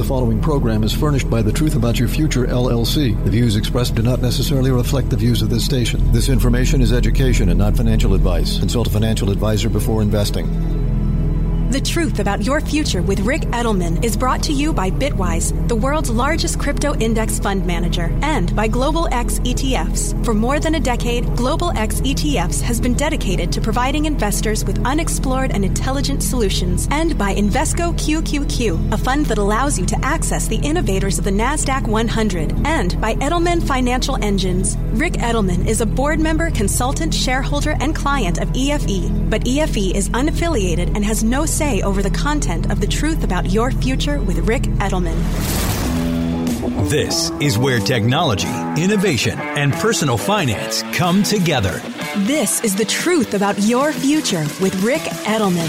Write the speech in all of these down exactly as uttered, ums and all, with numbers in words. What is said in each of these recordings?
following program is furnished by The Truth About Your Future, L L C. The views expressed do not necessarily reflect the views of this station. This information is education and not financial advice. Consult a financial advisor before investing. The Truth About Your Future with Ric Edelman is brought to you by Bitwise, the world's largest crypto index fund manager, and by Global X E T Fs. For more than a decade, Global X E T Fs has been dedicated to providing investors with unexplored and intelligent solutions, and by Invesco Q Q Q, a fund that allows you to access the innovators of the NASDAQ one hundred, and by Edelman Financial Engines. Ric Edelman is a board member, consultant, shareholder, and client of E F E, but E F E is unaffiliated and has no say over the content of The Truth About Your Future with Ric Edelman. This is where technology, innovation, and personal finance come together. This is The Truth About Your Future with Ric Edelman.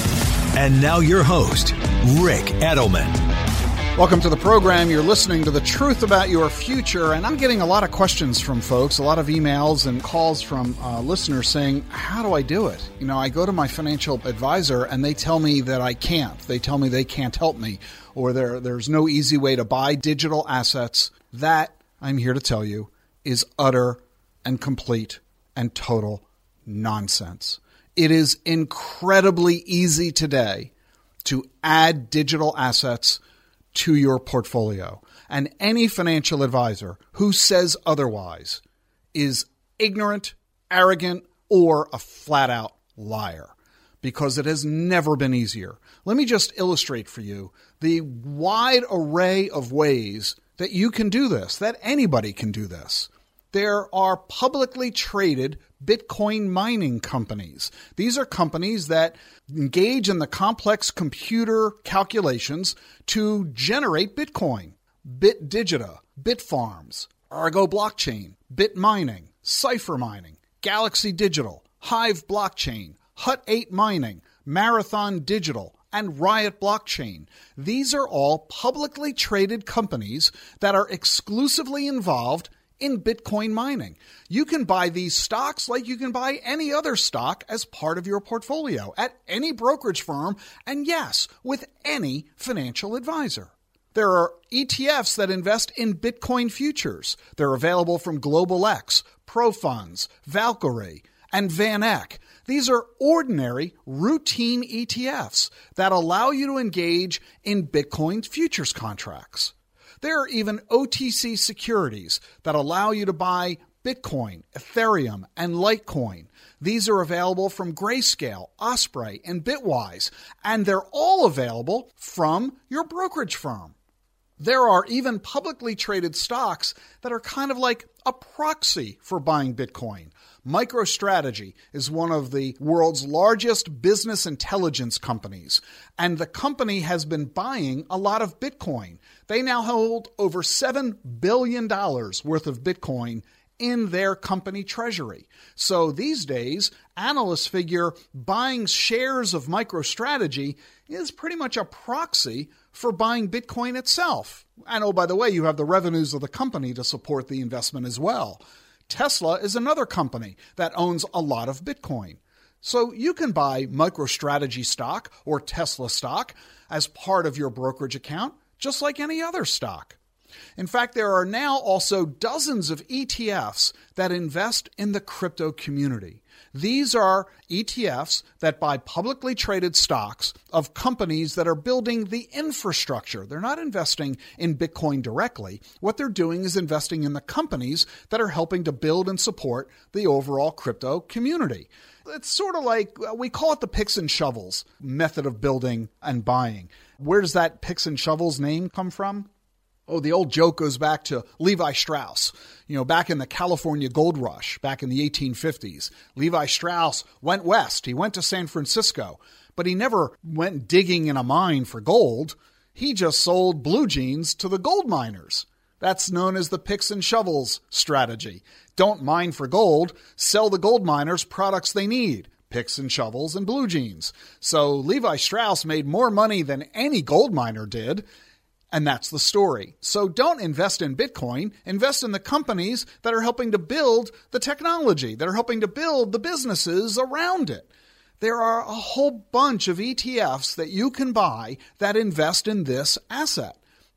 And now your host, Ric Edelman. Welcome to the program. You're listening to The Truth About Your Future, and I'm getting a lot of questions from folks, a lot of emails and calls from uh, listeners saying, how do I do it? You know, I go to my financial advisor and they tell me that I can't. They tell me they can't help me, or there there's no easy way to buy digital assets. That, I'm here to tell you, is utter and complete and total nonsense. It is incredibly easy today to add digital assets to your portfolio. And any financial advisor who says otherwise is ignorant, arrogant, or a flat-out liar, because it has never been easier. Let me just illustrate for you the wide array of ways that you can do this, that anybody can do this. There are publicly traded Bitcoin mining companies. These are companies that engage in the complex computer calculations to generate Bitcoin. BitDigita, Bitfarms, Argo Blockchain, Bitmining, Cipher Mining, Galaxy Digital, Hive Blockchain, Hut eight Mining, Marathon Digital, and Riot Blockchain. These are all publicly traded companies that are exclusively involved in Bitcoin mining. You can buy these stocks like you can buy any other stock as part of your portfolio at any brokerage firm, and yes, with any financial advisor. There are E T Fs that invest in Bitcoin futures. They're available from Global X, ProFunds, Valkyrie, and Van Eck. These are ordinary, routine E T Fs that allow you to engage in Bitcoin futures contracts. There are even O T C securities that allow you to buy Bitcoin, Ethereum, and Litecoin. These are available from Grayscale, Osprey, and Bitwise, and they're all available from your brokerage firm. There are even publicly traded stocks that are kind of like a proxy for buying Bitcoin. MicroStrategy is one of the world's largest business intelligence companies, and the company has been buying a lot of Bitcoin. They now hold over seven billion dollars worth of Bitcoin in their company treasury. So these days, analysts figure buying shares of MicroStrategy is pretty much a proxy for buying Bitcoin itself. And oh, by the way, you have the revenues of the company to support the investment as well. Tesla is another company that owns a lot of Bitcoin. So you can buy MicroStrategy stock or Tesla stock as part of your brokerage account, just like any other stock. In fact, there are now also dozens of E T Fs that invest in the crypto community. These are E T Fs that buy publicly traded stocks of companies that are building the infrastructure. They're not investing in Bitcoin directly. What they're doing is investing in the companies that are helping to build and support the overall crypto community. It's sort of like, we call it the picks and shovels method of building and buying. Where does that picks and shovels name come from? Oh, the old joke goes back to Levi Strauss. You know, back in the California gold rush, back in the eighteen fifties, Levi Strauss went west. He went to San Francisco, but he never went digging in a mine for gold. He just sold blue jeans to the gold miners. That's known as the picks and shovels strategy. Don't mine for gold, sell the gold miners products they need. Picks and shovels and blue jeans. So Levi Strauss made more money than any gold miner did. And that's the story. So don't invest in Bitcoin. Invest in the companies that are helping to build the technology, that are helping to build the businesses around it. There are a whole bunch of E T Fs that you can buy that invest in this asset.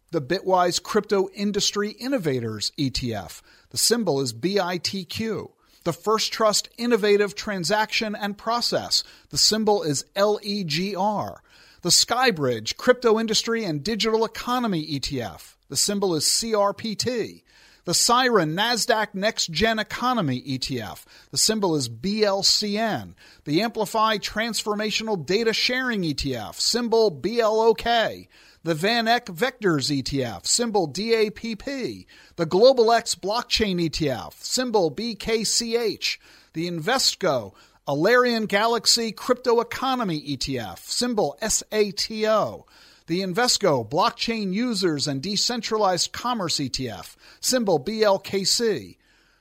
the Bitwise Crypto Industry Innovators E T F. The symbol is B I T Q. The First Trust Innovative Transaction and Process. The symbol is L E G R. The Skybridge Crypto Industry and Digital Economy E T F. The symbol is C R P T. The Siren NASDAQ Next Gen Economy E T F. The symbol is B L C N. The Amplify Transformational Data Sharing E T F. Symbol B L O K. The Van Eck Vectors E T F, symbol D A P P. The Global X Blockchain E T F, symbol B K C H. The Invesco Alerian Galaxy Crypto Economy E T F, symbol S A T O. The Invesco Blockchain Users and Decentralized Commerce E T F, symbol B L K C.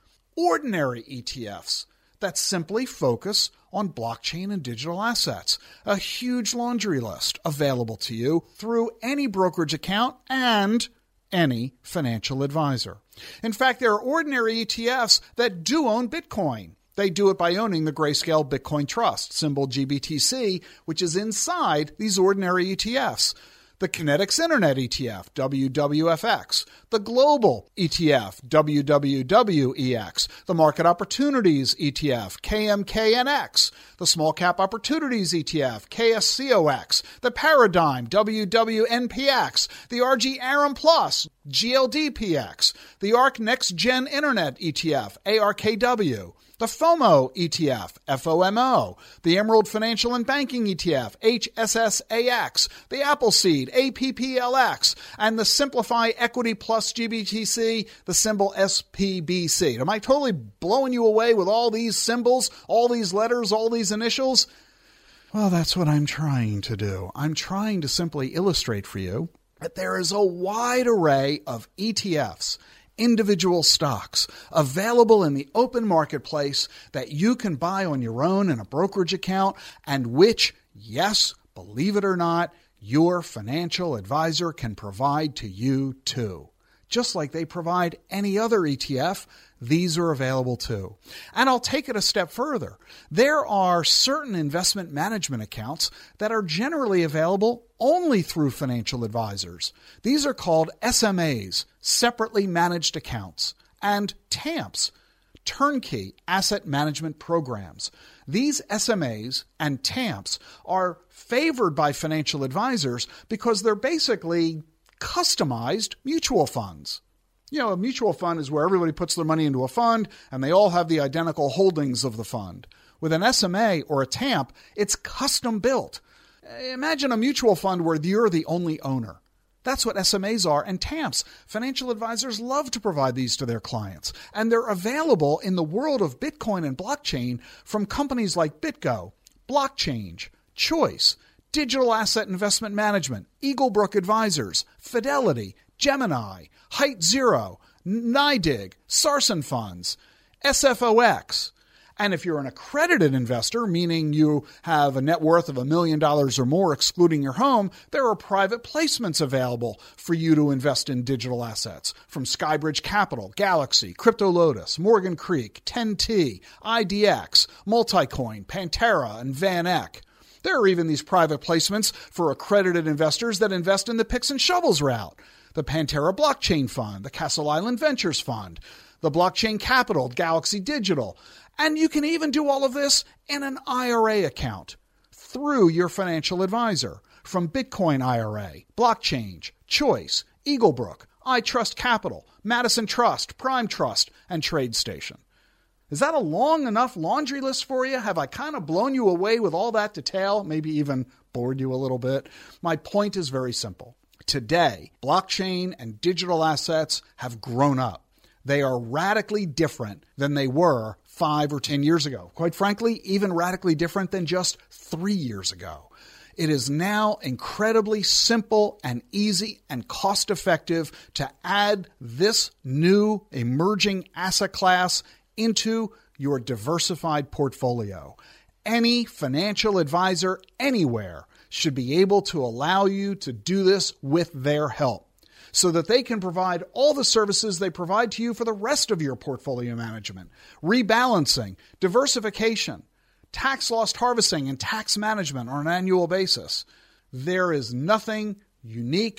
Ordinary E T Fs that simply focus on blockchain and digital assets. A huge laundry list available to you through any brokerage account and any financial advisor. In fact, there are ordinary E T Fs that do own Bitcoin. They do it by owning the Grayscale Bitcoin Trust, symbol G B T C, which is inside these ordinary E T Fs. The Kinetics Internet E T F, W W F X, the Global E T F, W W W E X, the Market Opportunities E T F, K M K N X, the Small Cap Opportunities E T F, K S C O X, the Paradigm, W W N P X, the R G Aram Plus, G L D P X, the ARK Next Gen Internet E T F, A R K W, the FOMO E T F, F O M O, the Emerald Financial and Banking E T F, H S S A X, the Appleseed, A P P L X, and the Simplify Equity Plus G B T C, the symbol S P B C. Am I totally blowing you away with all these symbols, all these letters, all these initials? Well, that's what I'm trying to do. I'm trying to simply illustrate for you that there is a wide array of E T Fs, individual stocks available in the open marketplace that you can buy on your own in a brokerage account, and which, yes, believe it or not, your financial advisor can provide to you too. Just like they provide any other E T F, these are available too. And I'll take it a step further. There are certain investment management accounts that are generally available only through financial advisors. These are called S M As, separately managed accounts, and T A M Ps, turnkey asset management programs. These S M As and T A M Ps are favored by financial advisors because they're basically customized mutual funds. You know, a mutual fund is where everybody puts their money into a fund and they all have the identical holdings of the fund. With an S M A or a T A M P, it's custom built. Imagine a mutual fund where you're the only owner. That's what S M As are and T A M Ps. Financial advisors love to provide these to their clients, and they're available in the world of Bitcoin and blockchain from companies like BitGo, Blockchange, Choice, Digital Asset Investment Management, Eaglebrook Advisors, Fidelity, Gemini, Height Zero, NYDIG, Sarson Funds, S F O X. And if you're an accredited investor, meaning you have a net worth of a million dollars or more excluding your home, there are private placements available for you to invest in digital assets from Skybridge Capital, Galaxy, Crypto Lotus, Morgan Creek, ten T, I D X, Multicoin, Pantera, and Van Eck. There are even these private placements for accredited investors that invest in the picks and shovels route. The Pantera Blockchain Fund, the Castle Island Ventures Fund, the Blockchain Capital, Galaxy Digital. And you can even do all of this in an I R A account through your financial advisor from Bitcoin I R A, Blockchange, Choice, Eaglebrook, iTrust Capital, Madison Trust, Prime Trust, and TradeStation. Is that a long enough laundry list for you? Have I kind of blown you away with all that detail? Maybe even bored you a little bit? My point is very simple. Today, blockchain and digital assets have grown up. They are radically different than they were five or ten years ago. Quite frankly, even radically different than just three years ago. It is now incredibly simple and easy and cost-effective to add this new emerging asset class into your diversified portfolio. Any financial advisor anywhere should be able to allow you to do this with their help, so that they can provide all the services they provide to you for the rest of your portfolio management, rebalancing, diversification, tax loss harvesting, and tax management on an annual basis. There is nothing unique,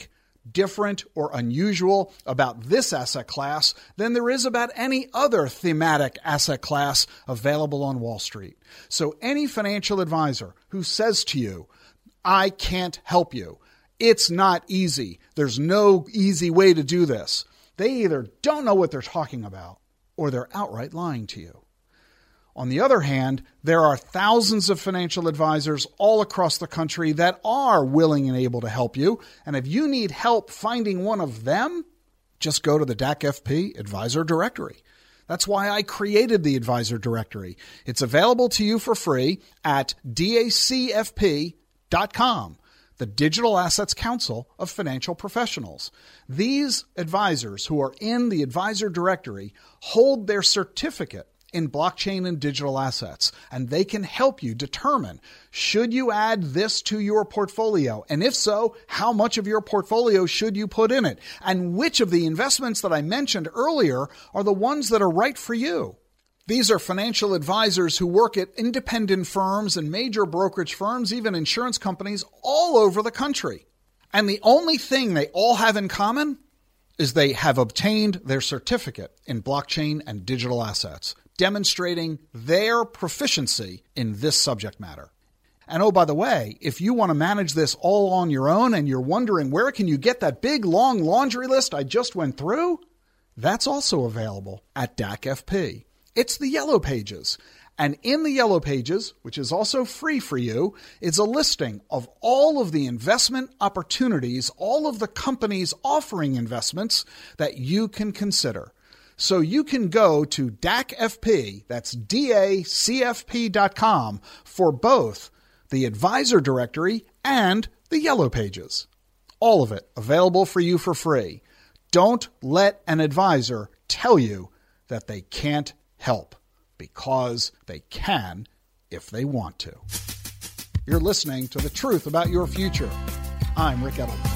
different or unusual about this asset class than there is about any other thematic asset class available on Wall Street. So any financial advisor who says to you, I can't help you, it's not easy, there's no easy way to do this, they either don't know what they're talking about or they're outright lying to you. On the other hand, there are thousands of financial advisors all across the country that are willing and able to help you. And if you need help finding one of them, just go to the D A C F P Advisor Directory. That's why I created the Advisor Directory. It's available to you for free at D A C F P dot com, the Digital Assets Council of Financial Professionals. These advisors who are in the Advisor Directory hold their certificate in blockchain and digital assets, and they can help you determine, should you add this to your portfolio? And if so, how much of your portfolio should you put in it? And which of the investments that I mentioned earlier are the ones that are right for you? These are financial advisors who work at independent firms and major brokerage firms, even insurance companies all over the country. And the only thing they all have in common is they have obtained their certificate in blockchain and digital assets, demonstrating their proficiency in this subject matter. And oh, by the way, if you want to manage this all on your own and you're wondering where can you get that big, long laundry list I just went through, that's also available at D A C F P. It's the Yellow Pages. And in the Yellow Pages, which is also free for you, is a listing of all of the investment opportunities, all of the companies offering investments that you can consider. So you can go to D A C F P, that's D A C F P dot com, for both the Advisor Directory and the Yellow Pages. All of it available for you for free. Don't let an advisor tell you that they can't help, because they can if they want to. You're listening to The Truth About Your Future. I'm Ric Edelman.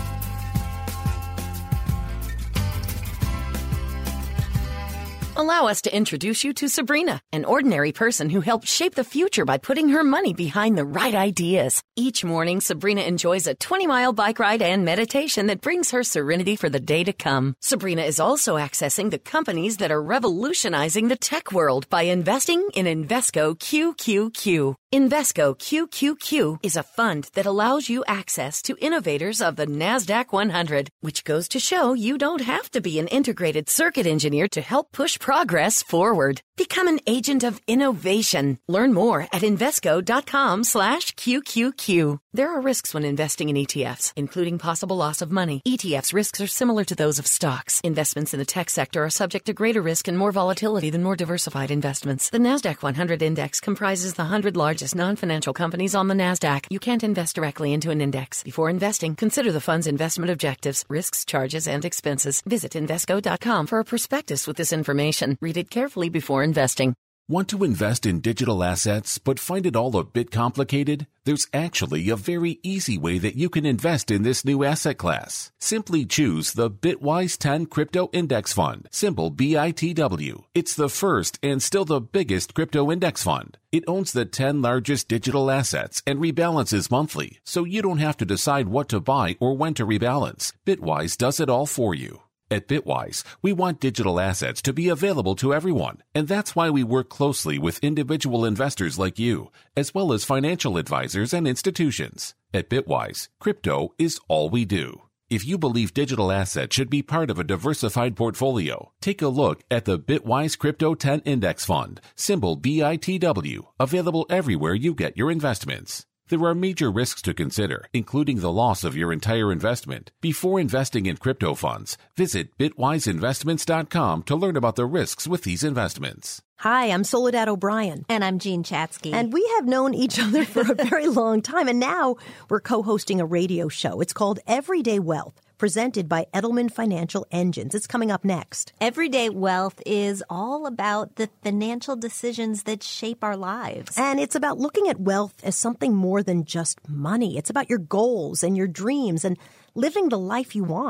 Allow us to introduce you to Sabrina, an ordinary person who helped shape the future by putting her money behind the right ideas. Each morning, Sabrina enjoys a twenty-mile bike ride and meditation that brings her serenity for the day to come. Sabrina is also accessing the companies that are revolutionizing the tech world by investing in Invesco Q Q Q. Invesco Q Q Q is a fund that allows you access to innovators of the NASDAQ one hundred, which goes to show you don't have to be an integrated circuit engineer to help push progress forward. Become an agent of innovation. Learn more at Invesco.com slash QQQ. There are risks when investing in E T Fs, including possible loss of money. E T Fs risks are similar to those of stocks. Investments in the tech sector are subject to greater risk and more volatility than more diversified investments. The NASDAQ one hundred index comprises the one hundred largest non-financial companies on the NASDAQ. You can't invest directly into an index. Before investing, consider the fund's investment objectives, risks, charges, and expenses. Visit Invesco dot com for a prospectus with this information. Read it carefully before investing. Want to invest in digital assets but find it all a bit complicated? There's actually a very easy way that you can invest in this new asset class. Simply choose the Bitwise ten Crypto Index Fund, symbol B I T W. It's the first and still the biggest crypto index fund. It owns the ten largest digital assets and rebalances monthly, so you don't have to decide what to buy or when to rebalance. Bitwise does it all for you. At Bitwise, we want digital assets to be available to everyone, and that's why we work closely with individual investors like you, as well as financial advisors and institutions. At Bitwise, crypto is all we do. If you believe digital assets should be part of a diversified portfolio, take a look at the Bitwise Crypto ten Index Fund, symbol B I T W, available everywhere you get your investments. There are major risks to consider, including the loss of your entire investment. Before investing in crypto funds, visit Bitwise Investments dot com to learn about the risks with these investments. Hi, I'm Soledad O'Brien. And I'm Jean Chatzky. And we have known each other for a very long time, and now we're co-hosting a radio show. It's called Everyday Wealth, presented by Edelman Financial Engines. It's coming up next. Everyday Wealth is all about the financial decisions that shape our lives. And it's about looking at wealth as something more than just money. It's about your goals and your dreams and living the life you want.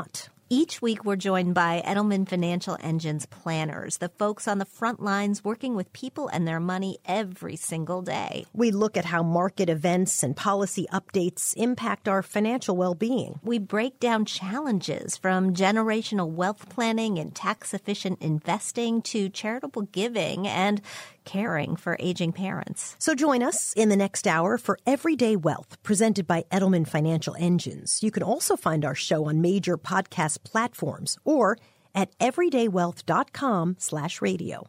Each week, we're joined by Edelman Financial Engines planners, the folks on the front lines working with people and their money every single day. We look at how market events and policy updates impact our financial well-being. We break down challenges from generational wealth planning and tax-efficient investing to charitable giving and caring for aging parents. So join us in the next hour for Everyday Wealth, presented by Edelman Financial Engines. You can also find our show on major podcast platforms or at everydaywealth.com slash radio.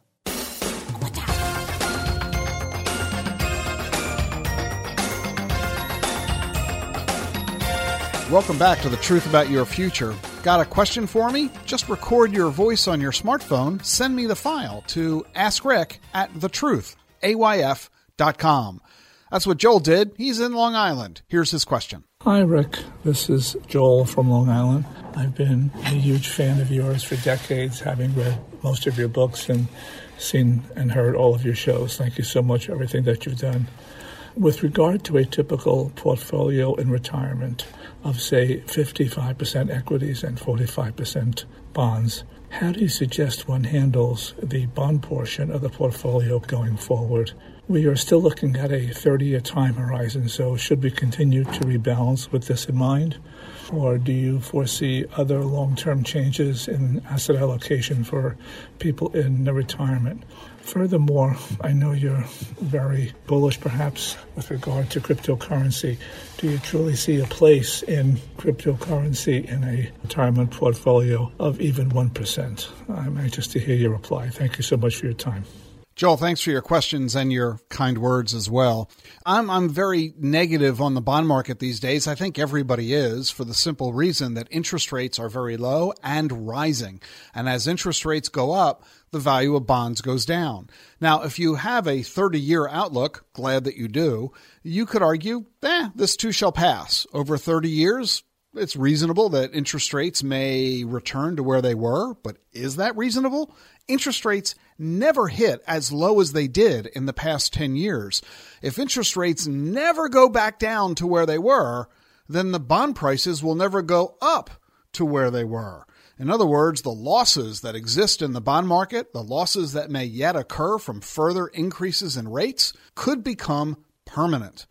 Welcome back to The Truth About Your Future. Got a question for me? Just record your voice on your smartphone, send me the file to askrick at thetruth a y f dot com. That's what Joel did. He's in Long Island. Here's his question. Hi, Rick. This is Joel from Long Island. I've been a huge fan of yours for decades, having read most of your books and seen and heard all of your shows. Thank you so much for everything that you've done. With regard to a typical portfolio in retirement of, say, fifty-five percent equities and forty-five percent bonds, how do you suggest one handles the bond portion of the portfolio going forward? We are still looking at a thirty-year time horizon, so should we continue to rebalance with this in mind? Or do you foresee other long-term changes in asset allocation for people in the retirement? Furthermore, I know you're very bullish, perhaps, with regard to cryptocurrency. Do you truly see a place in cryptocurrency in a retirement portfolio of even one percent? I'm anxious to hear your reply. Thank you so much for your time. Joel, thanks for your questions and your kind words as well. I'm I'm very negative on the bond market these days. I think everybody is, for the simple reason that interest rates are very low and rising. And as interest rates go up, the value of bonds goes down. Now, if you have a thirty-year outlook, glad that you do, you could argue, eh, this too shall pass. Over thirty years, it's reasonable that interest rates may return to where they were, but is that reasonable? Interest rates never hit as low as they did in the past ten years. If interest rates never go back down to where they were, then the bond prices will never go up to where they were. In other words, the losses that exist in the bond market, the losses that may yet occur from further increases in rates, could become permanent.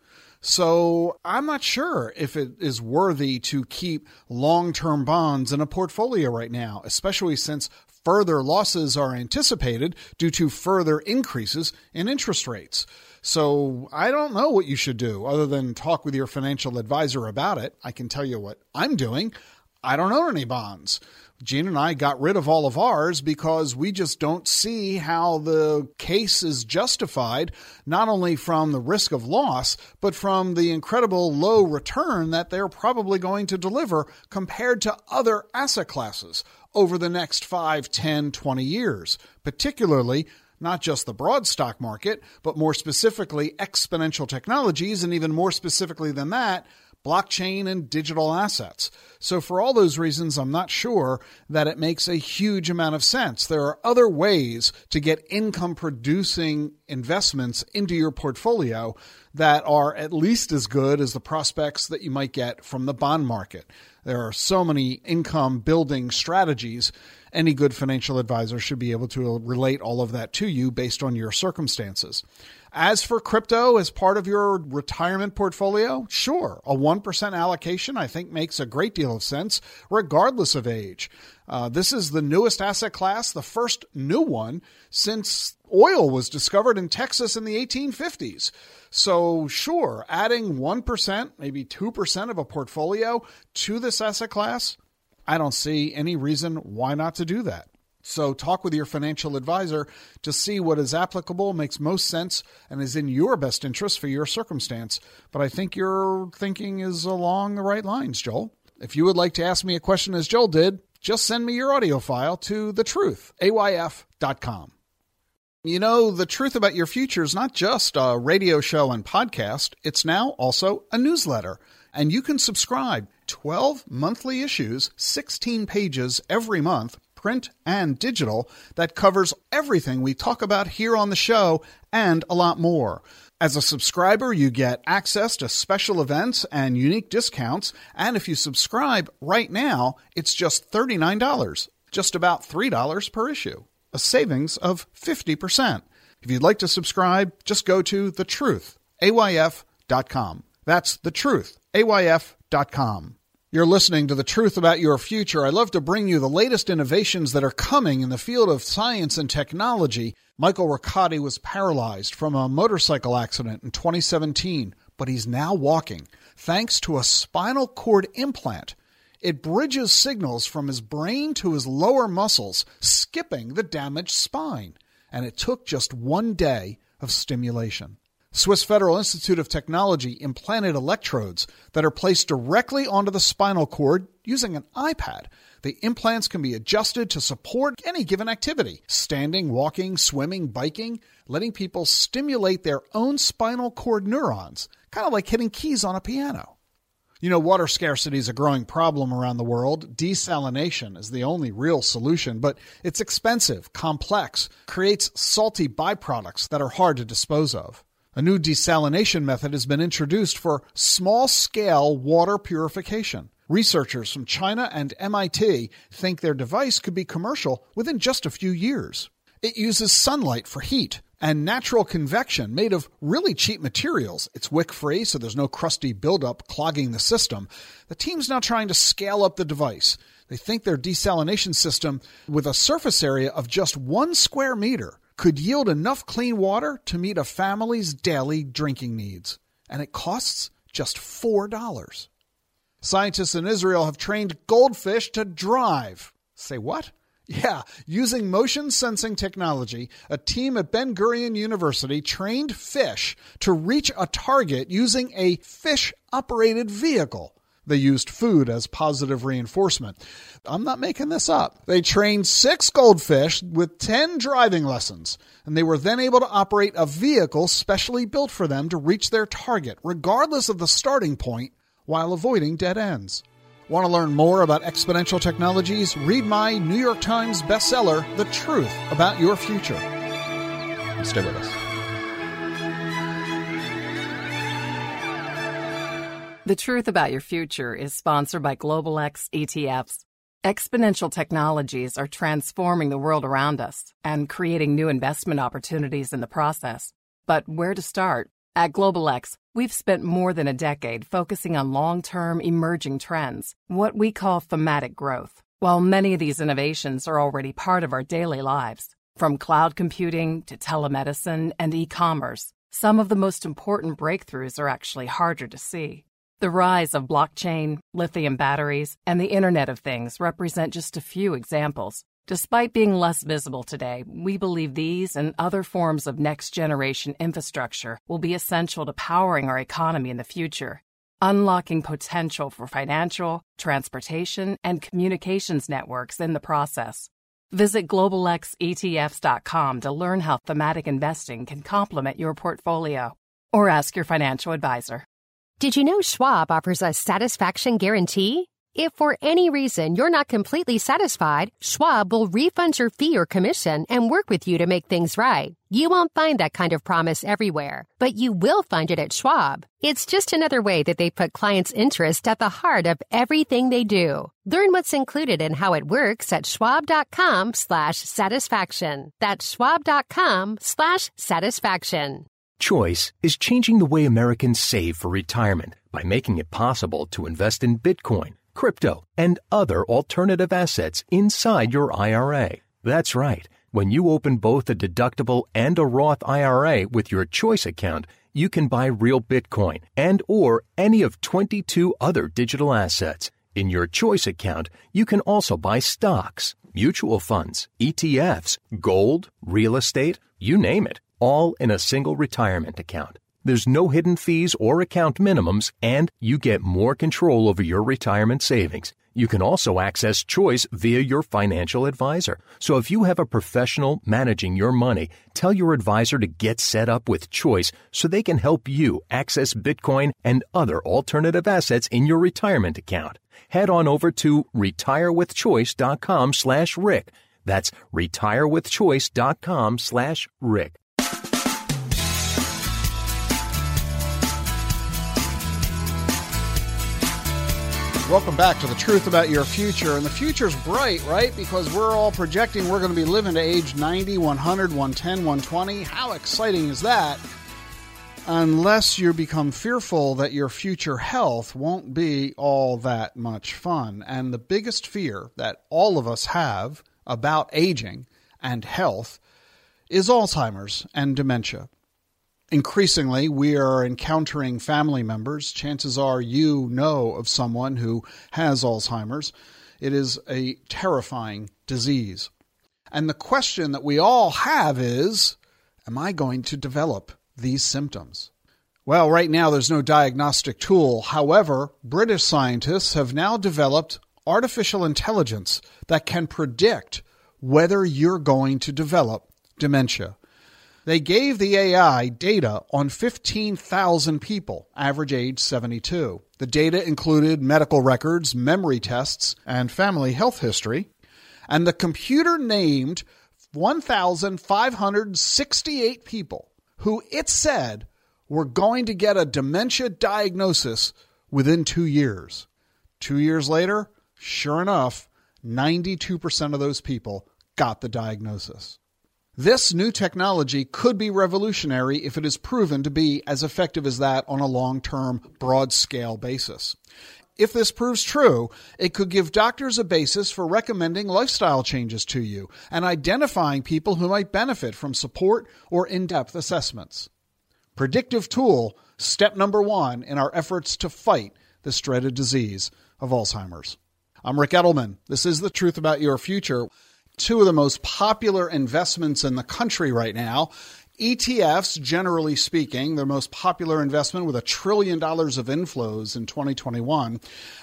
So I'm not sure if it is worthy to keep long-term bonds in a portfolio right now, especially since further losses are anticipated due to further increases in interest rates. So I don't know what you should do other than talk with your financial advisor about it. I can tell you what I'm doing. I don't own any bonds. Gene and I got rid of all of ours because we just don't see how the case is justified, not only from the risk of loss, but from the incredible low return that they're probably going to deliver compared to other asset classes over the next five, ten, twenty years, particularly not just the broad stock market, but more specifically exponential technologies, and even more specifically than that, blockchain and digital assets. So for all those reasons, I'm not sure that it makes a huge amount of sense. There are other ways to get income-producing investments into your portfolio that are at least as good as the prospects that you might get from the bond market. There are so many income-building strategies. Any good financial advisor should be able to relate all of that to you based on your circumstances. As for crypto as part of your retirement portfolio, sure, a one percent allocation I think makes a great deal of sense regardless of age. Uh, this is the newest asset class, the first new one since oil was discovered in Texas in the eighteen fifties. So sure, adding one percent, maybe two percent of a portfolio to this asset class, I don't see any reason why not to do that. So talk with your financial advisor to see what is applicable, makes most sense, and is in your best interest for your circumstance. But I think your thinking is along the right lines, Joel. If you would like to ask me a question as Joel did, just send me your audio file to the truth a y f dot com. You know, The Truth About Your Future is not just a radio show and podcast. It's now also a newsletter. And you can subscribe twelve monthly issues, sixteen pages every month, print and digital, that covers everything we talk about here on the show and a lot more. As a subscriber, you get access to special events and unique discounts, and if you subscribe right now, it's just thirty-nine dollars, just about three dollars per issue, a savings of fifty percent. If you'd like to subscribe, just go to the truth A Y F dot com. That's the truth A Y F dot com. You're listening to The Truth About Your Future. I love to bring you the latest innovations that are coming in the field of science and technology. Michael Riccati was paralyzed from a motorcycle accident in twenty seventeen, but he's now walking thanks to a spinal cord implant. It bridges signals from his brain to his lower muscles, skipping the damaged spine. And it took just one day of stimulation. Swiss Federal Institute of Technology implanted electrodes that are placed directly onto the spinal cord using an iPad. The implants can be adjusted to support any given activity, standing, walking, swimming, biking, letting people stimulate their own spinal cord neurons, kind of like hitting keys on a piano. You know, water scarcity is a growing problem around the world. Desalination is the only real solution, but it's expensive, complex, creates salty byproducts that are hard to dispose of. A new desalination method has been introduced for small-scale water purification. Researchers from China and M I T think their device could be commercial within just a few years. It uses sunlight for heat and natural convection made of really cheap materials. It's wick-free, so there's no crusty buildup clogging the system. The team's now trying to scale up the device. They think their desalination system, with a surface area of just one square meter, could yield enough clean water to meet a family's daily drinking needs. And it costs just four dollars. Scientists in Israel have trained goldfish to drive. Say what? Yeah, using motion sensing technology, a team at Ben Gurion University trained fish to reach a target using a fish-operated vehicle. They used food as positive reinforcement. I'm not making this up. They trained six goldfish with ten driving lessons, and they were then able to operate a vehicle specially built for them to reach their target, regardless of the starting point, while avoiding dead ends. Want to learn more about exponential technologies? Read my New York Times bestseller, The Truth About Your Future. Stay with us. The Truth About Your Future is sponsored by Global X E T Fs. Exponential technologies are transforming the world around us and creating new investment opportunities in the process. But where to start? At Global X, we've spent more than a decade focusing on long-term emerging trends, what we call thematic growth. While many of these innovations are already part of our daily lives, from cloud computing to telemedicine and e-commerce, some of the most important breakthroughs are actually harder to see. The rise of blockchain, lithium batteries, and the Internet of Things represent just a few examples. Despite being less visible today, we believe these and other forms of next-generation infrastructure will be essential to powering our economy in the future, unlocking potential for financial, transportation, and communications networks in the process. Visit global x E T Fs dot com to learn how thematic investing can complement your portfolio, or ask your financial advisor. Did you know Schwab offers a satisfaction guarantee? If for any reason you're not completely satisfied, Schwab will refund your fee or commission and work with you to make things right. You won't find that kind of promise everywhere, but you will find it at Schwab. It's just another way that they put clients' interest at the heart of everything they do. Learn what's included and how it works at schwab.com slash satisfaction. That's schwab.com slash satisfaction. Choice is changing the way Americans save for retirement by making it possible to invest in Bitcoin, crypto, and other alternative assets inside your I R A. That's right. When you open both a deductible and a Roth I R A with your Choice account, you can buy real Bitcoin and or any of twenty-two other digital assets. In your Choice account, you can also buy stocks, mutual funds, E T Fs, gold, real estate, you name it, all in a single retirement account. There's no hidden fees or account minimums, and you get more control over your retirement savings. You can also access Choice via your financial advisor. So if you have a professional managing your money, tell your advisor to get set up with Choice so they can help you access Bitcoin and other alternative assets in your retirement account. Head on over to retirewithchoice.com slash Rick. That's retirewithchoice.com slash Rick. Welcome back to The Truth About Your Future. And the future's bright, right? Because we're all projecting we're going to be living to age ninety, one hundred, one ten, one twenty. How exciting is that? Unless you become fearful that your future health won't be all that much fun. And the biggest fear that all of us have about aging and health is Alzheimer's and dementia. Increasingly, we are encountering family members. Chances are you know of someone who has Alzheimer's. It is a terrifying disease. And the question that we all have is, am I going to develop these symptoms? Well, right now there's no diagnostic tool. However, British scientists have now developed artificial intelligence that can predict whether you're going to develop dementia. They gave the A I data on fifteen thousand people, average age seventy-two. The data included medical records, memory tests, and family health history. And the computer named one thousand five hundred sixty-eight people who it said were going to get a dementia diagnosis within two years. Two years later, sure enough, ninety-two percent of those people got the diagnosis. This new technology could be revolutionary if it is proven to be as effective as that on a long-term, broad-scale basis. If this proves true, it could give doctors a basis for recommending lifestyle changes to you and identifying people who might benefit from support or in-depth assessments. Predictive tool, step number one in our efforts to fight this dreaded disease of Alzheimer's. I'm Rick Edelman. This is The Truth About Your Future. Two of the most popular investments in the country right now, E T Fs, generally speaking, their most popular investment with a trillion dollars of inflows in twenty twenty-one,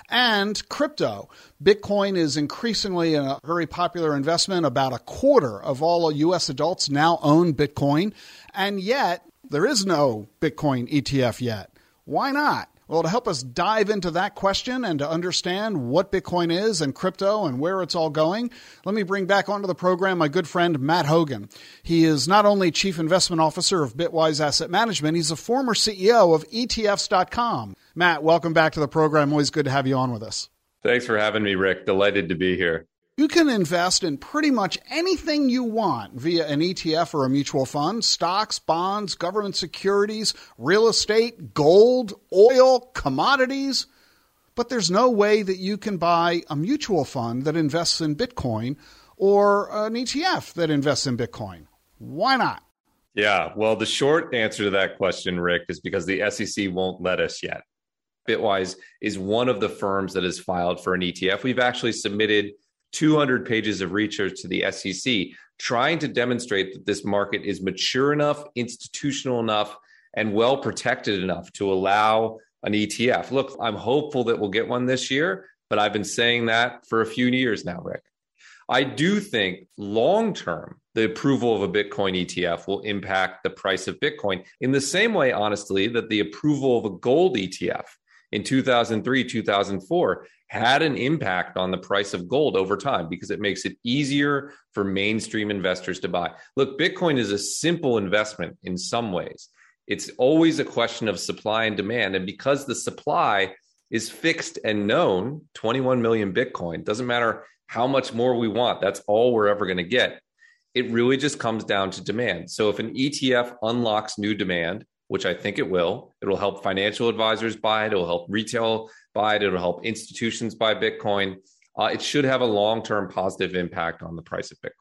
and crypto. Bitcoin is increasingly a very popular investment. About a quarter of all U S adults now own Bitcoin, and yet there is no Bitcoin E T F yet. Why not? Well, to help us dive into that question and to understand what Bitcoin is and crypto and where it's all going, let me bring back onto the program my good friend Matt Hogan. He is not only Chief Investment Officer of Bitwise Asset Management, he's a former C E O of E T Fs dot com. Matt, welcome back to the program. Always good to have you on with us. Thanks for having me, Rick. Delighted to be here. You can invest in pretty much anything you want via an E T F or a mutual fund, stocks, bonds, government securities, real estate, gold, oil, commodities. But there's no way that you can buy a mutual fund that invests in Bitcoin or an E T F that invests in Bitcoin. Why not? Yeah, well, the short answer to that question, Rick, is because the S E C won't let us yet. Bitwise is one of the firms that has filed for an E T F. We've actually submitted two hundred pages of research to the S E C, trying to demonstrate that this market is mature enough, institutional enough, and well protected enough to allow an E T F. Look, I'm hopeful that we'll get one this year, but I've been saying that for a few years now, Rick. I do think long-term, the approval of a Bitcoin E T F will impact the price of Bitcoin in the same way, honestly, that the approval of a gold E T F in two thousand three, two thousand four had an impact on the price of gold over time because it makes it easier for mainstream investors to buy. Look, Bitcoin is a simple investment in some ways. It's always a question of supply and demand. And because the supply is fixed and known, twenty-one million Bitcoin, doesn't matter how much more we want, that's all we're ever going to get. It really just comes down to demand. So if an E T F unlocks new demand, which I think it will, it will help financial advisors buy it, it will help retail buy it, it will help institutions buy Bitcoin. Uh, it should have a long-term positive impact on the price of Bitcoin.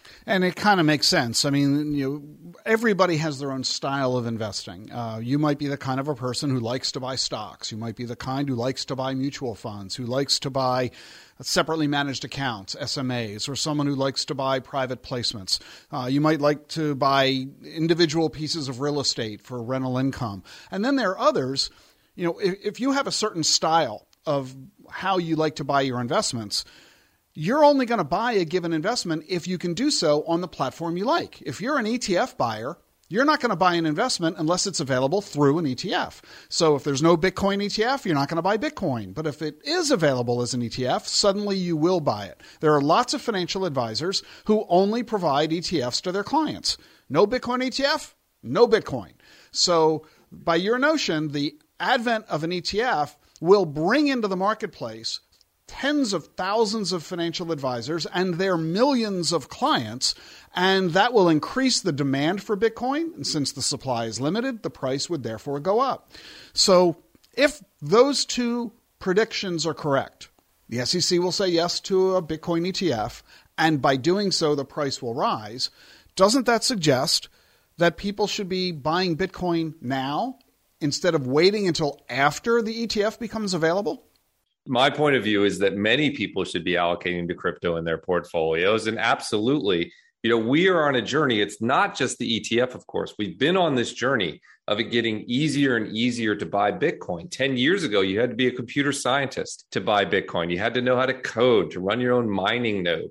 And it kind of makes sense. I mean, you know, everybody has their own style of investing. Uh, you might be the kind of a person who likes to buy stocks. You might be the kind who likes to buy mutual funds, who likes to buy separately managed accounts, S M As, or someone who likes to buy private placements. Uh, you might like to buy individual pieces of real estate for rental income. And then there are others, you know, if, if you have a certain style of how you like to buy your investments, you're only going to buy a given investment if you can do so on the platform you like. If you're an E T F buyer, you're not going to buy an investment unless it's available through an E T F. So if there's no Bitcoin E T F, you're not going to buy Bitcoin. But if it is available as an E T F, suddenly you will buy it. There are lots of financial advisors who only provide E T Fs to their clients. No Bitcoin E T F, no Bitcoin. So by your notion, the advent of an E T F will bring into the marketplace tens of thousands of financial advisors and their millions of clients, and that will increase the demand for Bitcoin. And since the supply is limited, the price would therefore go up. So if those two predictions are correct, the S E C will say yes to a Bitcoin E T F, and by doing so, the price will rise. Doesn't that suggest that people should be buying Bitcoin now instead of waiting until after the E T F becomes available? My point of view is that many people should be allocating to crypto in their portfolios. And absolutely, you know, we are on a journey. It's not just the E T F, of course. We've been on this journey of it getting easier and easier to buy Bitcoin. ten years ago, you had to be a computer scientist to buy Bitcoin. You had to know how to code, to run your own mining node.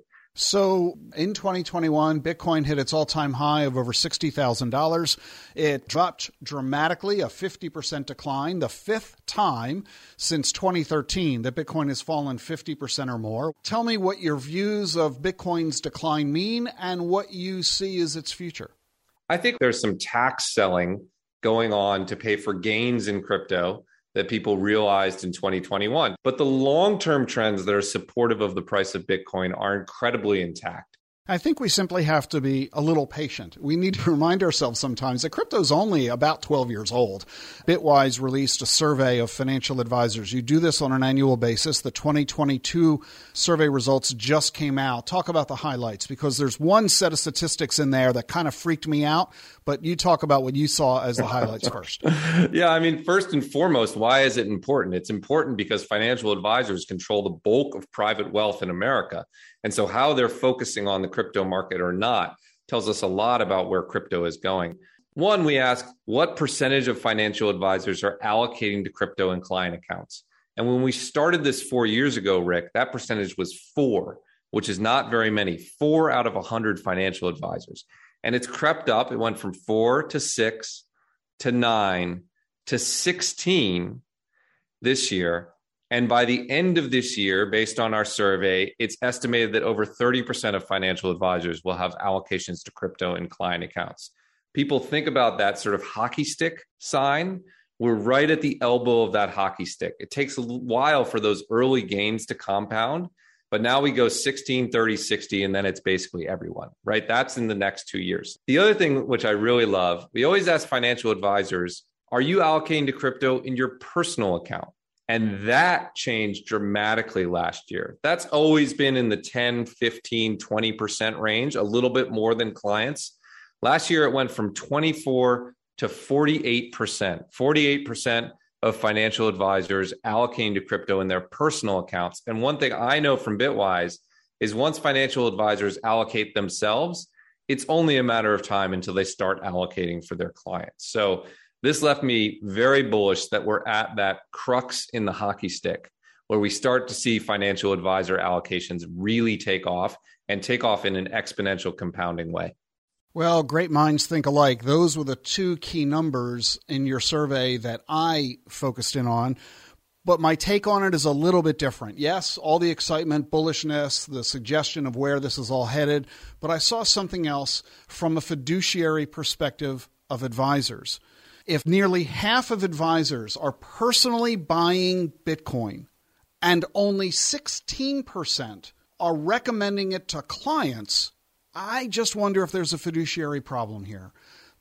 So in twenty twenty-one, Bitcoin hit its all-time high of over sixty thousand dollars. It dropped dramatically, a fifty percent decline, the fifth time since twenty thirteen that Bitcoin has fallen fifty percent or more. Tell me what your views of Bitcoin's decline mean and what you see as its future. I think there's some tax selling going on to pay for gains in crypto that people realized in twenty twenty-one. But the long-term trends that are supportive of the price of Bitcoin are incredibly intact. I think we simply have to be a little patient. We need to remind ourselves sometimes that crypto is only about twelve years old. Bitwise released a survey of financial advisors. You do this on an annual basis. The twenty twenty-two survey results just came out. Talk about the highlights, because there's one set of statistics in there that kind of freaked me out, but you talk about what you saw as the highlights first. Yeah, I mean, first and foremost, why is it important? It's important because financial advisors control the bulk of private wealth in America. And so how they're focusing on the crypto market or not tells us a lot about where crypto is going. One, we ask what percentage of financial advisors are allocating to crypto in client accounts. And when we started this four years ago, Rick, that percentage was four, which is not very many, four out of one hundred financial advisors. And it's crept up. It went from four to six to nine to sixteen this year. And by the end of this year, based on our survey, it's estimated that over thirty percent of financial advisors will have allocations to crypto in client accounts. People think about that sort of hockey stick sign. We're right at the elbow of that hockey stick. It takes a while for those early gains to compound, but now we go sixteen, thirty, sixty, and then it's basically everyone, right? That's in the next two years. The other thing, which I really love, we always ask financial advisors, are you allocating to crypto in your personal account? And that changed dramatically last year. That's always been in the ten, fifteen, twenty percent range, a little bit more than clients. Last year, it went from twenty-four to forty-eight percent. forty-eight percent of financial advisors allocating to crypto in their personal accounts. And one thing I know from Bitwise is once financial advisors allocate themselves, it's only a matter of time until they start allocating for their clients. So this left me very bullish that we're at that crux in the hockey stick where we start to see financial advisor allocations really take off and take off in an exponential compounding way. Well, great minds think alike. Those were the two key numbers in your survey that I focused in on. But my take on it is a little bit different. Yes, all the excitement, bullishness, the suggestion of where this is all headed. But I saw something else from a fiduciary perspective of advisors. If nearly half of advisors are personally buying Bitcoin and only sixteen percent are recommending it to clients, I just wonder if there's a fiduciary problem here.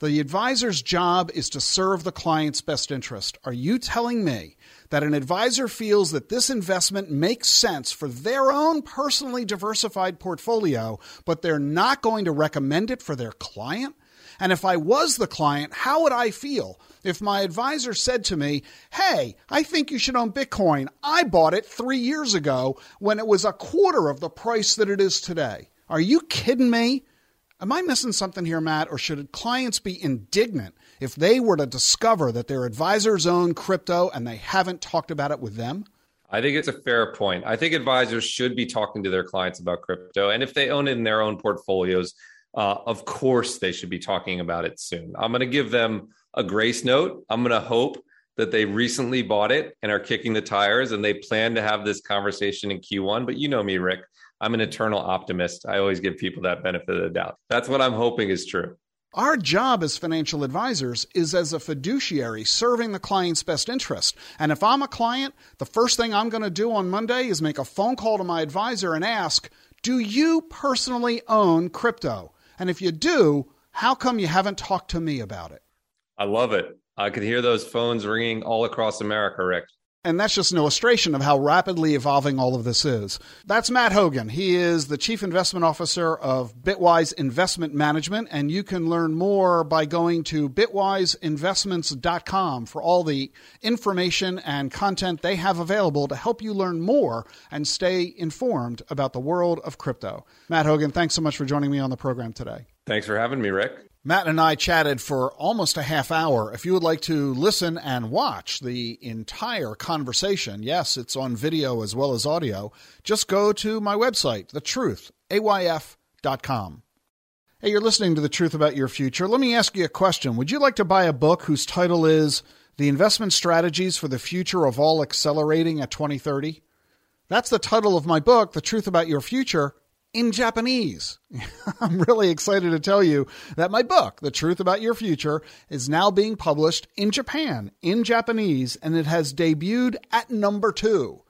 The advisor's job is to serve the client's best interest. Are you telling me that an advisor feels that this investment makes sense for their own personally diversified portfolio, but they're not going to recommend it for their client? And if I was the client, how would I feel if my advisor said to me, hey, I think you should own Bitcoin. I bought it three years ago when it was a quarter of the price that it is today. Are you kidding me? Am I missing something here, Matt? Or should clients be indignant if they were to discover that their advisors own crypto and they haven't talked about it with them? I think it's a fair point. I think advisors should be talking to their clients about crypto. And if they own it in their own portfolios, uh, of course they should be talking about it soon. I'm going to give them a grace note. I'm going to hope that they recently bought it and are kicking the tires and they plan to have this conversation in Q one. But you know me, Rick. I'm an eternal optimist. I always give people that benefit of the doubt. That's what I'm hoping is true. Our job as financial advisors is as a fiduciary serving the client's best interest. And if I'm a client, the first thing I'm going to do on Monday is make a phone call to my advisor and ask, do you personally own crypto? And if you do, how come you haven't talked to me about it? I love it. I could hear those phones ringing all across America, Rick. And that's just an illustration of how rapidly evolving all of this is. That's Matt Hogan. He is the Chief Investment Officer of Bitwise Investment Management, and you can learn more by going to bitwise investments dot com for all the information and content they have available to help you learn more and stay informed about the world of crypto. Matt Hogan, thanks so much for joining me on the program today. Thanks for having me, Rick. Matt and I chatted for almost a half hour. If you would like to listen and watch the entire conversation, yes, it's on video as well as audio, just go to my website, the truth a y f dot com. Hey, you're listening to The Truth About Your Future. Let me ask you a question. Would you like to buy a book whose title is The Investment Strategies for the Future of All Accelerating at twenty thirty? That's the title of my book, The Truth About Your Future, in Japanese. I'm really excited to tell you that my book, The Truth About Your Future, is now being published in Japan, in Japanese, and it has debuted at number two.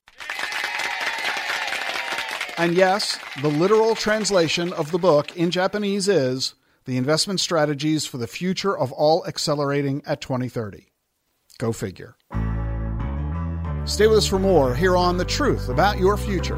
And yes, the literal translation of the book in Japanese is The Investment Strategies for the Future of All Accelerating at twenty thirty. Go figure. Stay with us for more here on The Truth About Your Future.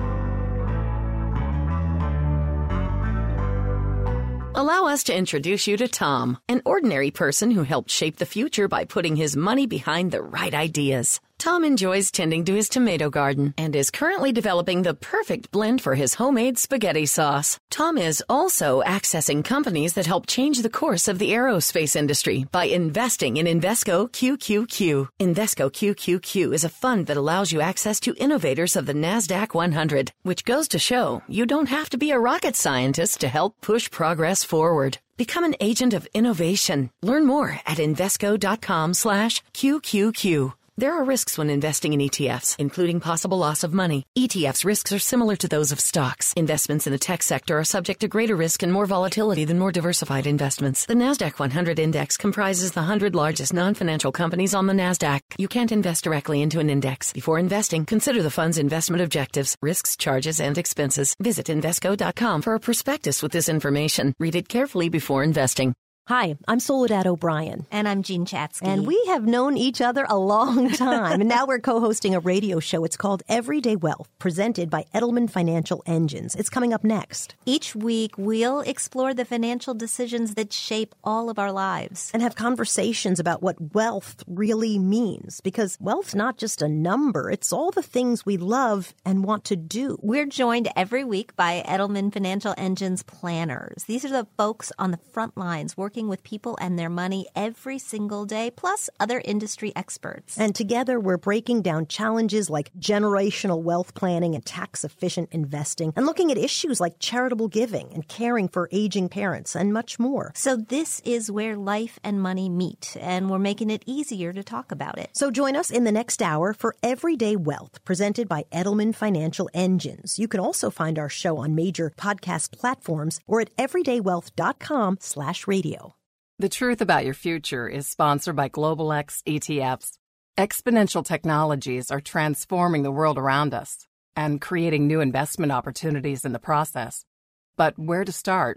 Allow us to introduce you to Tom, an ordinary person who helped shape the future by putting his money behind the right ideas. Tom enjoys tending to his tomato garden and is currently developing the perfect blend for his homemade spaghetti sauce. Tom is also accessing companies that help change the course of the aerospace industry by investing in Invesco Q Q Q. Invesco Q Q Q is a fund that allows you access to innovators of the NASDAQ one hundred, which goes to show you don't have to be a rocket scientist to help push progress forward. Become an agent of innovation. Learn more at Invesco.com slash QQQ. There are risks when investing in E T Fs, including possible loss of money. E T Fs' risks are similar to those of stocks. Investments in the tech sector are subject to greater risk and more volatility than more diversified investments. The NASDAQ one hundred index comprises the one hundred largest non-financial companies on the NASDAQ. You can't invest directly into an index. Before investing, consider the fund's investment objectives, risks, charges, and expenses. Visit Invesco dot com for a prospectus with this information. Read it carefully before investing. Hi, I'm Soledad O'Brien. And I'm Jean Chatzky. And we have known each other a long time. And now we're co-hosting a radio show. It's called Everyday Wealth, presented by Edelman Financial Engines. It's coming up next. Each week, we'll explore the financial decisions that shape all of our lives. And have conversations about what wealth really means. Because wealth's not just a number. It's all the things we love and want to do. We're joined every week by Edelman Financial Engines planners. These are the folks on the front lines working with people and their money every single day, plus other industry experts. And together we're breaking down challenges like generational wealth planning and tax-efficient investing, and looking at issues like charitable giving and caring for aging parents, and much more. So this is where life and money meet, and we're making it easier to talk about it. So join us in the next hour for Everyday Wealth, presented by Edelman Financial Engines. You can also find our show on major podcast platforms or at everydaywealth.com slash radio. The Truth About Your Future is sponsored by Global X E T Fs. Exponential technologies are transforming the world around us and creating new investment opportunities in the process. But where to start?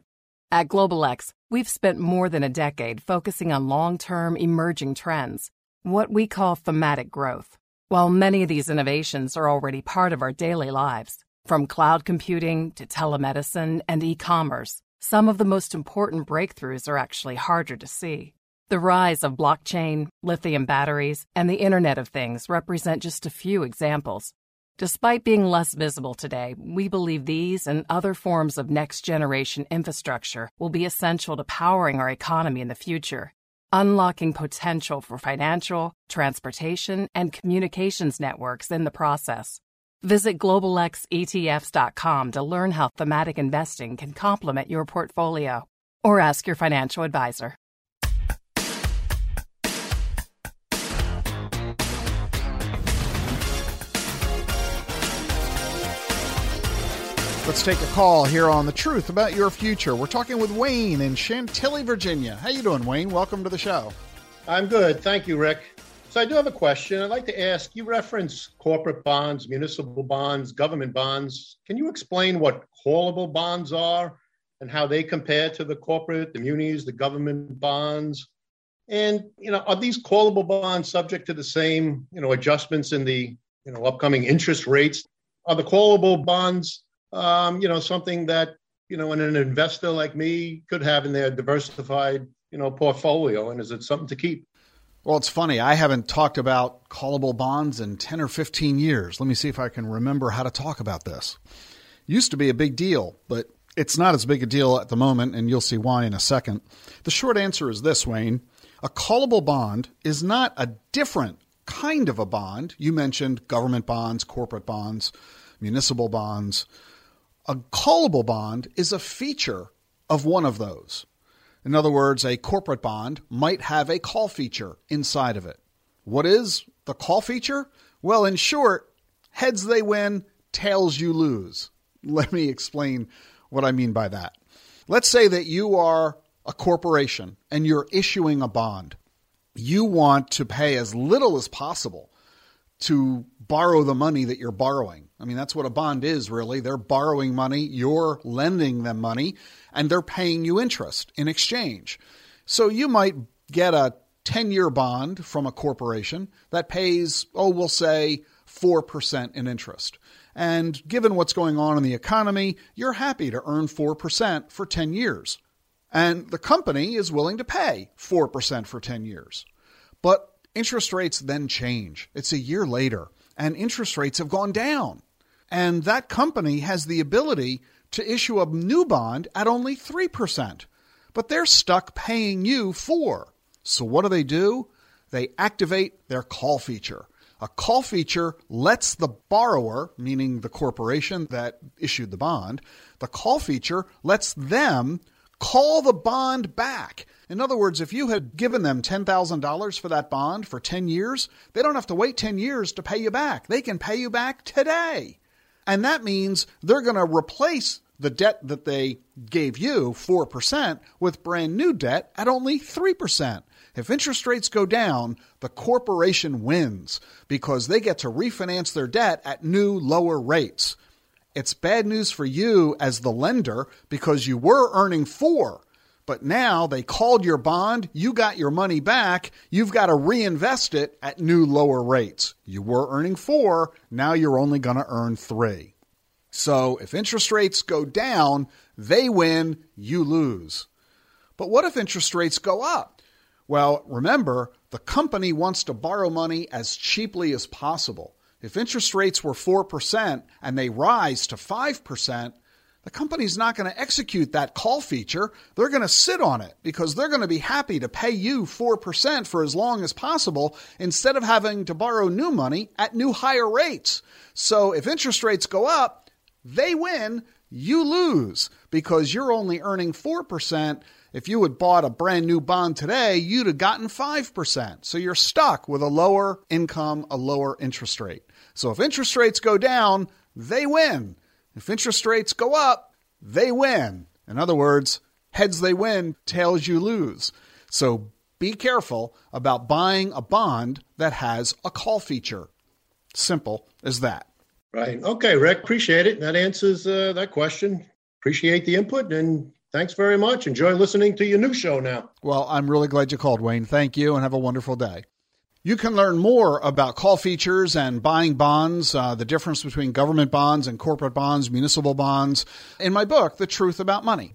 At Global X, we've spent more than a decade focusing on long-term emerging trends, what we call thematic growth. While many of these innovations are already part of our daily lives, from cloud computing to telemedicine and e-commerce, some of the most important breakthroughs are actually harder to see. The rise of blockchain, lithium batteries, and the Internet of Things represent just a few examples. Despite being less visible today, we believe these and other forms of next-generation infrastructure will be essential to powering our economy in the future, unlocking potential for financial, transportation, and communications networks in the process. Visit global x E T F s dot com to learn how thematic investing can complement your portfolio, or ask your financial advisor. Let's take a call here on The Truth About Your Future. We're talking with Wayne in Chantilly, Virginia. How you doing, Wayne? Welcome to the show. I'm good. Thank you, Rick. So I do have a question. I'd like to ask, you reference corporate bonds, municipal bonds, government bonds. Can you explain what callable bonds are and how they compare to the corporate, the munis, the government bonds? And, you know, are these callable bonds subject to the same, you know, adjustments in the, you know, upcoming interest rates? Are the callable bonds Um, you know, something that, you know, an investor like me could have in their diversified, you know, portfolio? And is it something to keep? Well, it's funny. I haven't talked about callable bonds in ten or fifteen years. Let me see if I can remember how to talk about this. Used to be a big deal, but it's not as big a deal at the moment, and you'll see why in a second. The short answer is this, Wayne. A callable bond is not a different kind of a bond. You mentioned government bonds, corporate bonds, municipal bonds. A callable bond is a feature of one of those. In other words, a corporate bond might have a call feature inside of it. What is the call feature? Well, in short, heads they win, tails you lose. Let me explain what I mean by that. Let's say that you are a corporation and you're issuing a bond. You want to pay as little as possible to borrow the money that you're borrowing. I mean, that's what a bond is, really. They're borrowing money, you're lending them money, and they're paying you interest in exchange. So you might get a ten-year bond from a corporation that pays, oh, we'll say four percent in interest. And given what's going on in the economy, you're happy to earn four percent for ten years. And the company is willing to pay four percent for ten years. But interest rates then change. It's a year later, and interest rates have gone down. And that company has the ability to issue a new bond at only three percent. But they're stuck paying you four. So what do they do? They activate their call feature. A call feature lets the borrower, meaning the corporation that issued the bond, the call feature lets them call the bond back. In other words, if you had given them ten thousand dollars for that bond for ten years, they don't have to wait ten years to pay you back. They can pay you back today. And that means they're going to replace the debt that they gave you, four percent, with brand new debt at only three percent. If interest rates go down, the corporation wins because they get to refinance their debt at new, lower rates. It's bad news for you as the lender because you were earning four, but now they called your bond, you got your money back, you've got to reinvest it at new, lower rates. You were earning four, now you're only going to earn three. So if interest rates go down, they win, you lose. But what if interest rates go up? Well, remember, the company wants to borrow money as cheaply as possible. If interest rates were four percent and they rise to five percent, the company's not going to execute that call feature. They're going to sit on it because they're going to be happy to pay you four percent for as long as possible instead of having to borrow new money at new higher rates. So if interest rates go up, they win, you lose because you're only earning four percent. If you had bought a brand new bond today, you'd have gotten five percent. So you're stuck with a lower income, a lower interest rate. So if interest rates go down, they win. If interest rates go up, they win. In other words, heads they win, tails you lose. So be careful about buying a bond that has a call feature. Simple as that. Right. Okay, Rick, appreciate it. That answers uh, that question. Appreciate the input and Thanks very much. Enjoy listening to your new show now. Well, I'm really glad you called, Wayne. Thank you, and have a wonderful day. You can learn more about call features and buying bonds, uh, the difference between government bonds and corporate bonds, municipal bonds, in my book, The Truth About Money.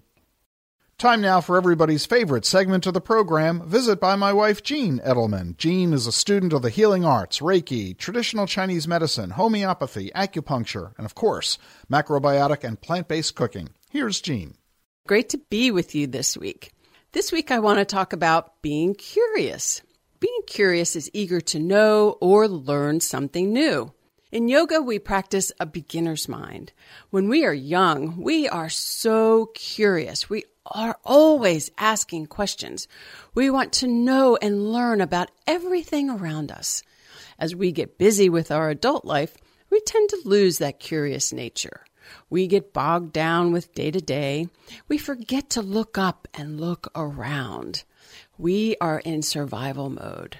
Time now for everybody's favorite segment of the program, Visit by my wife, Jean Edelman. Jean is a student of the healing arts, Reiki, traditional Chinese medicine, homeopathy, acupuncture, and of course, macrobiotic and plant-based cooking. Here's Jean. Great to be with you this week. This week I want to talk about being curious. Being curious is eager to know or learn something new. In yoga, we practice a beginner's mind. When we are young, we are so curious. We are always asking questions. We want to know and learn about everything around us. As we get busy with our adult life, we tend to lose that curious nature. We get bogged down with day-to-day. We forget to look up and look around. We are in survival mode.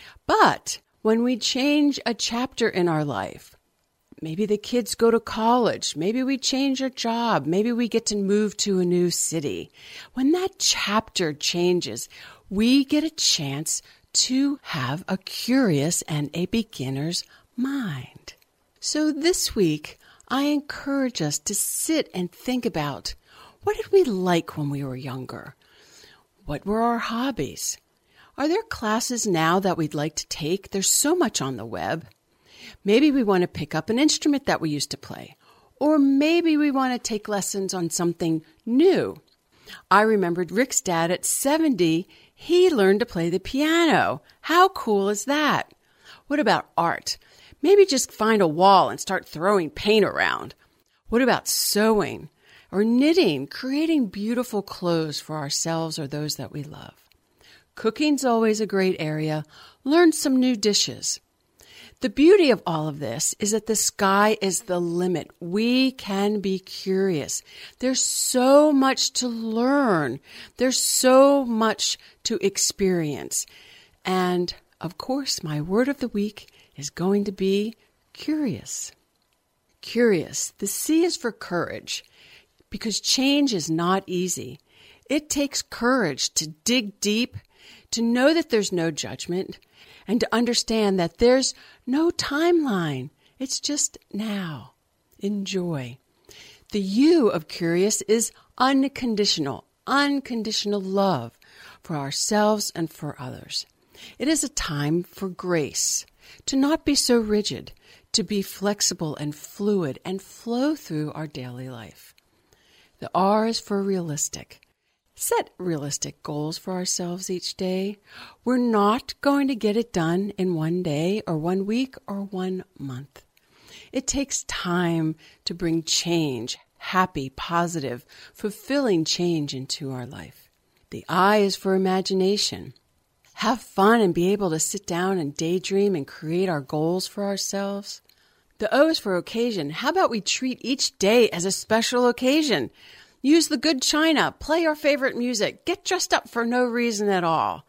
But when we change a chapter in our life, maybe the kids go to college, maybe we change our job, maybe we get to move to a new city. When that chapter changes, we get a chance to have a curious and a beginner's mind. So this week, I encourage us to sit and think about, what did we like when we were younger? What were our hobbies? Are there classes now that we'd like to take? There's so much on the web. Maybe we want to pick up an instrument that we used to play. Or maybe we want to take lessons on something new. I remembered Rick's dad at seventy, he learned to play the piano. How cool is that? What about art? Maybe just find a wall and start throwing paint around. What about sewing? Or knitting, creating beautiful clothes for ourselves or those that we love. Cooking's always a great area. Learn some new dishes. The beauty of all of this is that the sky is the limit. We can be curious. There's so much to learn. There's so much to experience. And, of course, my word of the week is going to be curious. Curious. The C is for courage. Because change is not easy. It takes courage to dig deep, to know that there's no judgment, and to understand that there's no timeline. It's just now. Enjoy. The U of curious is unconditional, unconditional love for ourselves and for others. It is a time for grace, to not be so rigid, to be flexible and fluid and flow through our daily life. The R is for realistic. Set realistic goals for ourselves each day. We're not going to get it done in one day or one week or one month. It takes time to bring change, happy, positive, fulfilling change into our life. The I is for imagination. Have fun and be able to sit down and daydream and create our goals for ourselves. The O is for occasion. How about we treat each day as a special occasion? Use the good china, play our favorite music, get dressed up for no reason at all.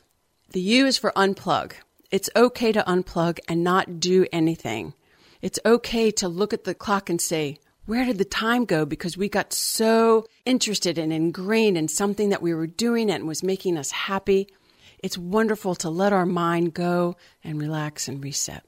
The U is for unplug. It's okay to unplug and not do anything. It's okay to look at the clock and say, where did the time go? Because we got so interested and ingrained in something that we were doing and was making us happy. It's wonderful to let our mind go and relax and reset.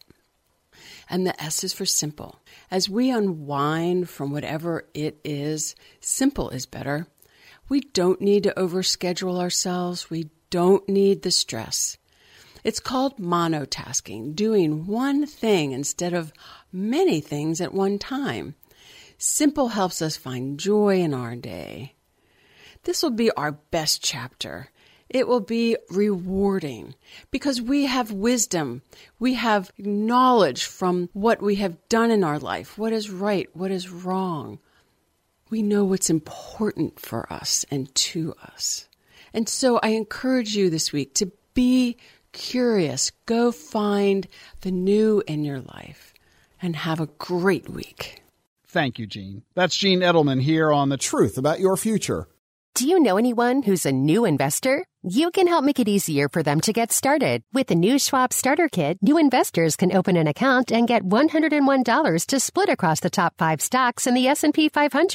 And the S is for simple. As we unwind from whatever it is, simple is better. We don't need to overschedule ourselves. We don't need the stress. It's called monotasking, doing one thing instead of many things at one time. Simple helps us find joy in our day. This will be our best chapter. It will be rewarding because we have wisdom. We have knowledge from what we have done in our life, what is right, what is wrong. We know what's important for us and to us. And so I encourage you this week to be curious. Go find the new in your life and have a great week. Thank you, Jean. That's Jean Edelman here on The Truth About Your Future. Do you know anyone who's a new investor? You can help make it easier for them to get started. With the new Schwab Starter Kit, new investors can open an account and get one hundred one dollars to split across the top five stocks in the S and P five hundred.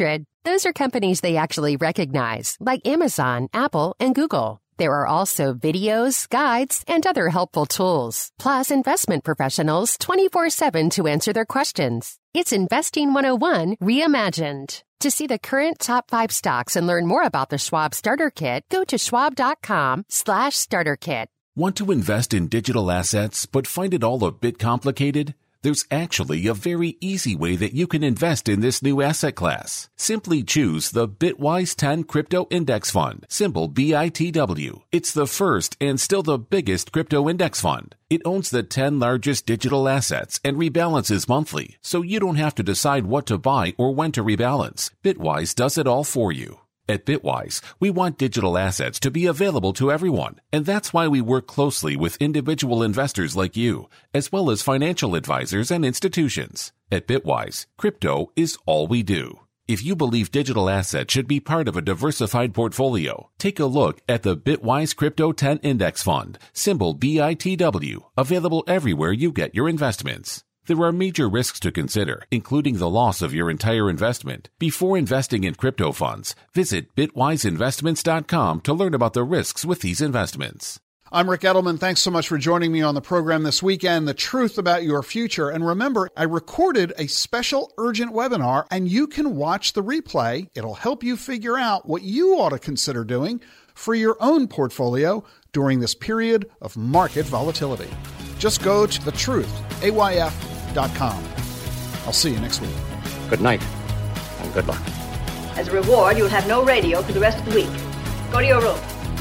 Those are companies they actually recognize, like Amazon, Apple, and Google. There are also videos, guides, and other helpful tools, plus investment professionals twenty-four seven to answer their questions. It's Investing one oh one reimagined. To see the current top five stocks and learn more about the Schwab Starter Kit, go to schwab.com slash starter kit. Want to invest in digital assets but find it all a bit complicated? There's actually a very easy way that you can invest in this new asset class. Simply choose the Bitwise ten Crypto Index Fund, symbol B I T W. It's the first and still the biggest crypto index fund. It owns the ten largest digital assets and rebalances monthly, so you don't have to decide what to buy or when to rebalance. Bitwise does it all for you. At Bitwise, we want digital assets to be available to everyone, and that's why we work closely with individual investors like you, as well as financial advisors and institutions. At Bitwise, crypto is all we do. If you believe digital assets should be part of a diversified portfolio, take a look at the Bitwise Crypto ten Index Fund, symbol B I T W, available everywhere you get your investments. There are major risks to consider, including the loss of your entire investment. Before investing in crypto funds, visit bitwise investments dot com to learn about the risks with these investments. I'm Ric Edelman. Thanks so much for joining me on the program this weekend, The Truth About Your Future. And remember, I recorded a special urgent webinar, and you can watch the replay. It'll help you figure out what you ought to consider doing for your own portfolio during this period of market volatility. Just go to the truth A Y F dot com. I'll see you next week. Good night, and good luck. As a reward, you'll have no radio for the rest of the week. Go to your room.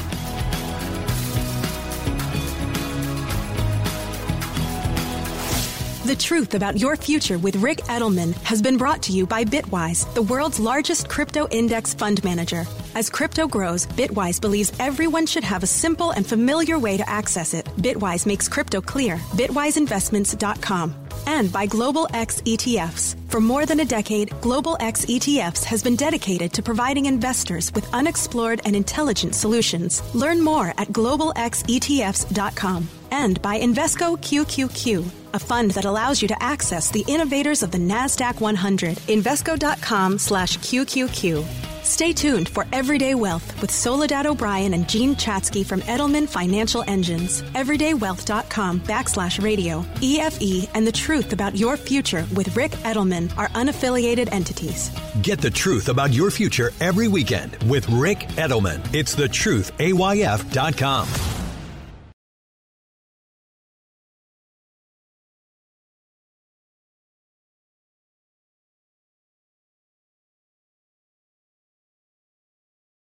The Truth About Your Future with Ric Edelman has been brought to you by Bitwise, the world's largest crypto index fund manager. As crypto grows, Bitwise believes everyone should have a simple and familiar way to access it. Bitwise makes crypto clear. bitwise investments dot com. And by Global X E T Fs. For more than a decade, Global X E T Fs has been dedicated to providing investors with unexplored and intelligent solutions. Learn more at global x e t f s dot com. And by Invesco Q Q Q, a fund that allows you to access the innovators of the NASDAQ one hundred. Invesco.com slash QQQ. Stay tuned for Everyday Wealth with Soledad O'Brien and Gene Chatsky from Edelman Financial Engines. Everydaywealth.com backslash radio. E F E and The Truth About Your Future with Ric Edelman are unaffiliated entities. Get the truth about your future every weekend with Ric Edelman. It's the truth A Y F dot com.